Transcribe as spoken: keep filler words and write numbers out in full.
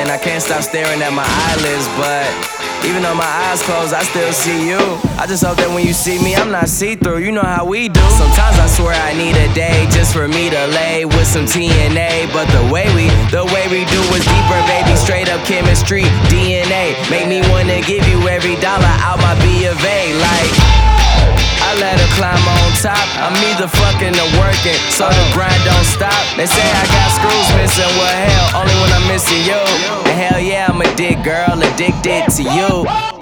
and I can't stop staring at my eyelids. But even though my eyes closed, I still see you. I just hope that when you see me, I'm not see-through. You know how we do. Sometimes I swear I need a day just for me to lay with some T N A. But the way we, the way we do is deeper, baby. Straight up chemistry, D N A. Make me wanna give you every dollar out my B of A. Like, I let her climb on top. I'm either fucking or working, so the grind don't stop. They say I got screws missing, well hell, only when I'm missing you. And hell yeah, I'm a dick girl, addicted to you.